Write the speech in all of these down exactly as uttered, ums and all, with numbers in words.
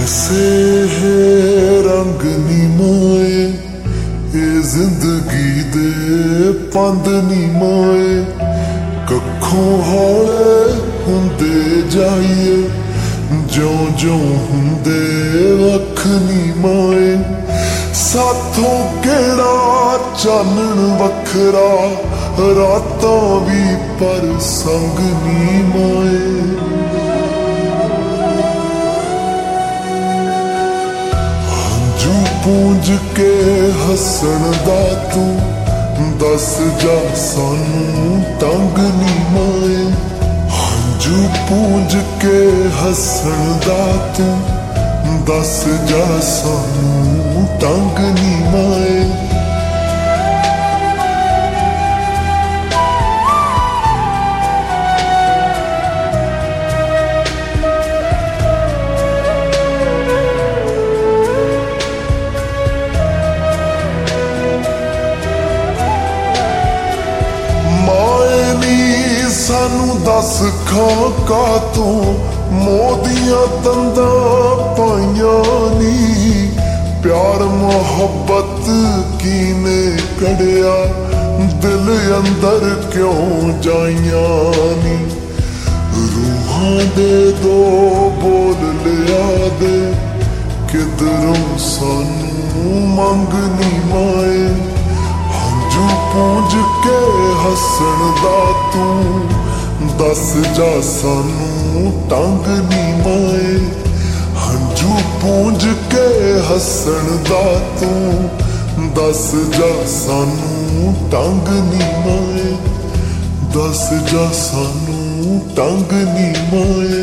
कैसे है रंग नीमाए ये जिंदगी दे पंद नीमाए कखों हाले हुंदे जाइए ज्यों ज्यों हुंदे वख नीमाए साथों केड़ा चानन वखरा रातां भी पर संग नीमाए पूंज के हसन दा तू दस जा सानू तंग नी माए हंजू पूंज के हसन दा तू दस जा सानू तंग नी माए सानू दस खां का तो मोदियां तंदा पाइयां नी प्यार मोहब्बत कीने कड़िया दिल अंदर क्यों जाइयां नी रूहां दे दो बोल लिया दे किधरों सानू मंग नी माए हंजू पूंज के हसन दा तू दस जा सानू तंग नी माए हंजू पूंज के हसन दा तू दस जा सानू तंग नी माए दस जा सानू तंग नी माए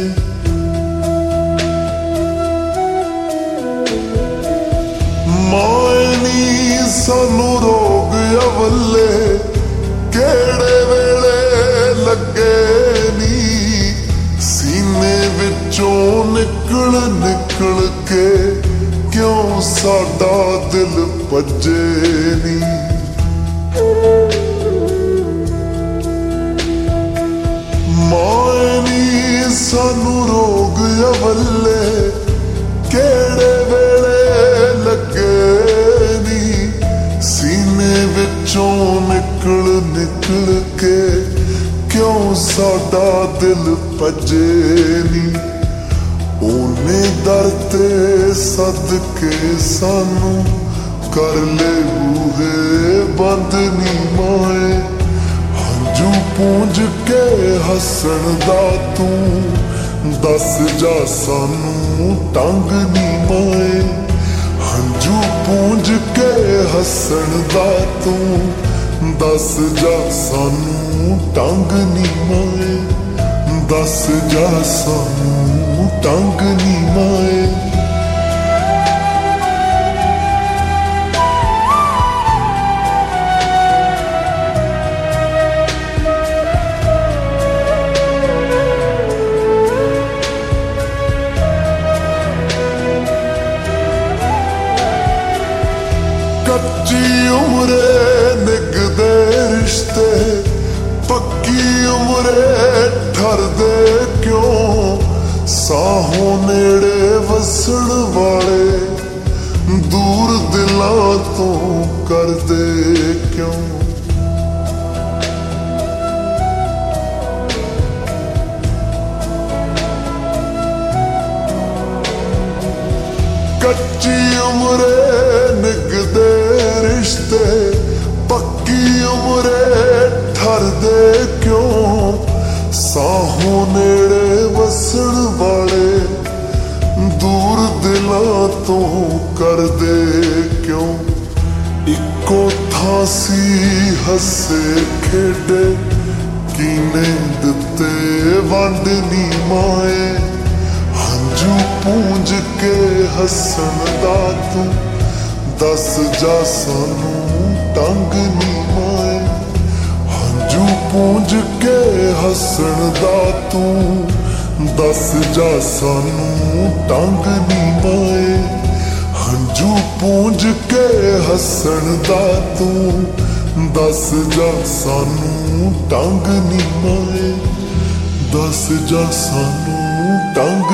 माए नी सानू रोग अवले केड़े वेले लगे नी सीने विचों निकल निकल के क्यों साडा दिल भजे नी माए नी सानू रोग अवले केड़े वेले लगे नी सीने विचों निकल निकल के क्यों साडा दिल भजे नी ओने दर ते सदके सानू कर ले बूहे बंद नी माए हंजू पूंज के हसन दा तू दस जा सानू तंग नी माए हंजू पूंज के हसन दा तू दस जा सानू तंग नी माए दस जा सानू तंग नी माए कच्ची उम्रे निगदे रिश्ते पक्की उम्रे ठरदे क्यों साहों नेड़े वसण वाले दूर दिलां तो करदे क्यों कच्ची उम्रे निगदे रिश्ते पक्की उम्रे ठरदे क्यों साहों नेड़े वसण वाले दूर दिलां तो करदे क्यों इको थासी हसे खेडे कीने दिते वंड नी माए हंजू पूंज के हसन दा तू दस जा सानू तंग नी माए हंजू पूंज के हसन दा तू दस जा सानू तंग नी माए हंजू पूंज के हसन दा तू दस जा सानू तंग नी माए दस जा सानू तंग